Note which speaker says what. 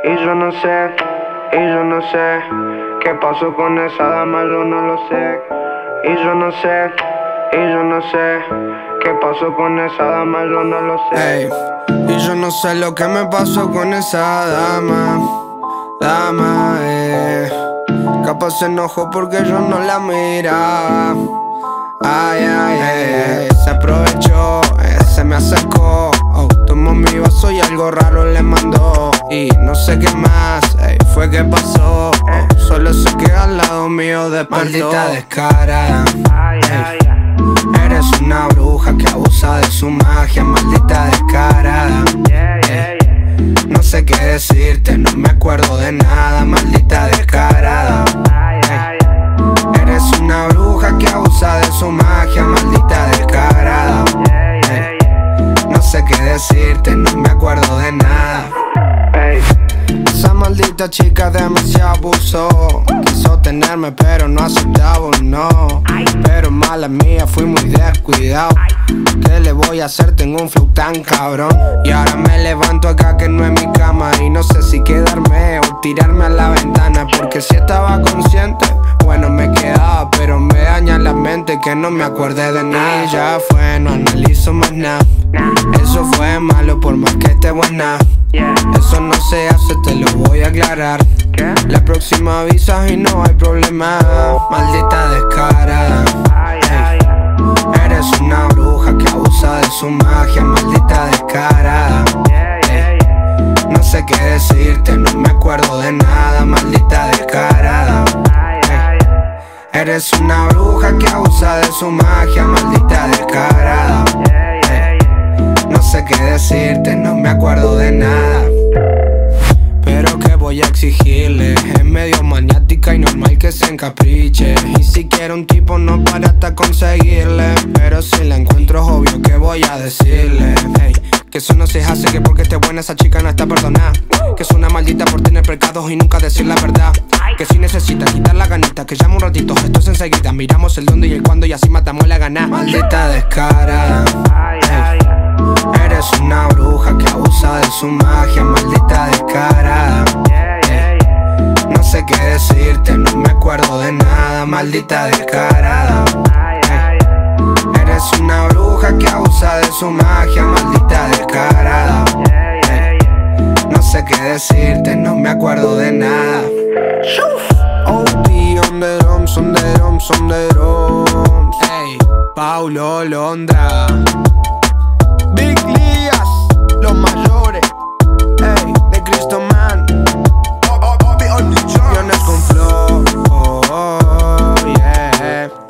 Speaker 1: Y yo no sé qué pasó con esa dama, yo no lo sé. Y yo no sé qué pasó con esa dama, yo no lo sé.
Speaker 2: Ey, y yo no sé lo que me pasó con esa dama, capaz se enojó porque yo no la miraba. Ay, se aprovechó, se me acercó, tomó mi vaso y algo raro le mandó. Y no sé qué más, fue que pasó, solo sé que al lado mío despertó. Maldita descarada, eres una bruja que abusa de su magia, maldita descarada. No sé qué decirte, no me acuerdo de nada, maldita descarada. Eres una bruja que abusa de su magia, maldita descarada. No sé qué decirte, no me acuerdo de nada. Esa maldita chica demasiado abusó. Quiso tenerme pero no aceptaba un no. Pero mala mía, fui muy descuidado. ¿Qué le voy a hacer? Tengo un flow tan cabrón. Y ahora me levanto acá que no es mi cama. Y no sé si quedarme o tirarme a la ventana. Porque si estaba consciente, bueno me quedaba. Pero me daña la mente que no me acuerde de nada. Y ya fue, no analizo más nada. Eso fue malo por más que esté buena. Eso no se hace, te lo voy a aclarar. La próxima avisas y no hay problema. Maldita descarada, eres una bruja que abusa de su magia, maldita descarada. No sé qué decirte, no me acuerdo de nada, maldita descarada. Eres una bruja que abusa de su magia, maldita descarada. No sé qué decirte, no me acuerdo de nada. Pero que voy a exigirle, es medio maniática y normal que se encapriche. Y si quiero un tipo no para hasta conseguirle. Pero si la encuentro es obvio que voy a decirle, que eso no se hace, que porque esté buena esa chica no está perdonada. Que es una maldita por tener pecados y nunca decir la verdad. Que si necesita quitar la ganita, que llame un ratito, esto es enseguida. Miramos el dónde y el cuándo y así matamos la gana. Maldita descarada, eres una bruja que abusa de su magia, maldita descarada. No sé qué decirte, no me acuerdo de nada, maldita descarada. Eres una bruja que abusa de su magia, maldita descarada. No sé qué decirte, no me acuerdo de nada. OP on the drums, on the drums, on the drums. Ey, Paulo Londra, Big Ligas, los mayores, de Cristo Man. Guiones con flow, yeah.